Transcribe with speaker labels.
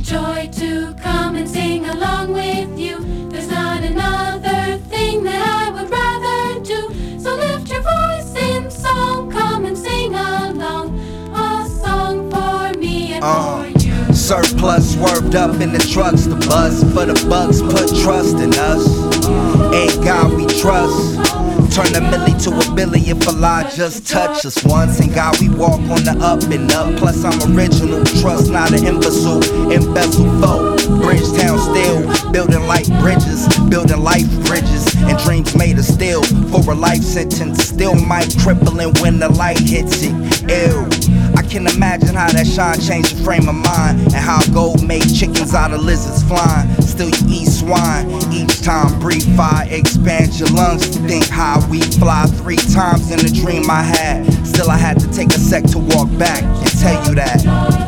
Speaker 1: joy to come and sing along with you. There's not another thing that I would rather do. So lift your voice in song, come and sing along. A song for me and for you.
Speaker 2: Surplus swerved up in the trucks, the bus for the bucks, put trust in us. Ain't God we trust. Turn a milli to a billy if Allah just touch us once. And God we walk on the up and up. Plus I'm original, trust not an imbecile. Embezzle foe, Bridgetown still building life bridges, building life bridges, and dreams made of steel. For a life sentence, still might crippling when the light hits it. Ew, I can imagine how that shine changed your frame of mind, and how gold made chickens out of lizards flying. Still you eat swine each time, breathe fire, expand your lungs to think how we fly. 3 times in a dream I had, still I had to take a sec to walk back and tell you that